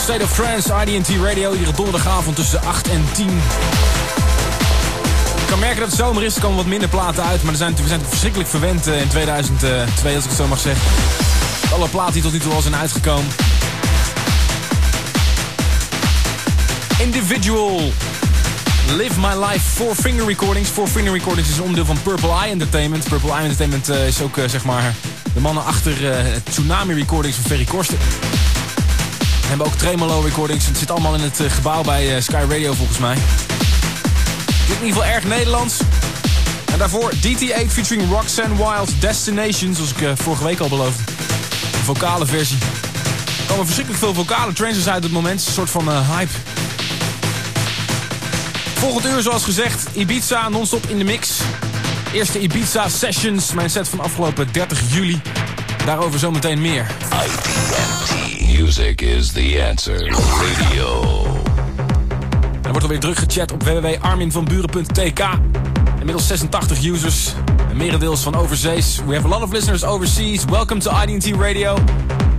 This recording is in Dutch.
State of Trance, IDT Radio, iedere donderdagavond tussen 8 en 10. Ik kan merken dat het zomer is, er komen wat minder platen uit, maar we zijn verschrikkelijk verwend in 2002, als ik het zo mag zeggen. Alle platen die tot nu toe al zijn uitgekomen. Individual. Live My Life, 4Finger Recordings. 4Finger Recordings is een onderdeel van Purple Eye Entertainment. Purple Eye Entertainment is ook zeg maar de mannen achter Tsunami Recordings van Ferry Korsten. We hebben ook Tremolo Recordings. Het zit allemaal in het gebouw bij Sky Radio volgens mij. Klinkt in ieder geval erg Nederlands. En daarvoor DT8 featuring Roxanne Wild, Destination, zoals ik vorige week al beloofde. Een vocale versie. Er komen verschrikkelijk veel vocale trancers uit op het moment. Een soort van hype. Volgend uur zoals gezegd, Ibiza non-stop in de mix. Eerste Ibiza Sessions, mijn set van afgelopen 30 juli. Daarover zometeen meer. IDT Music is the answer. Radio. Er wordt alweer druk gechat op www.arminvanburen.tk. Inmiddels 86 users. En merendeels van overzees. We have a lot of listeners overseas. Welcome to IDT Radio.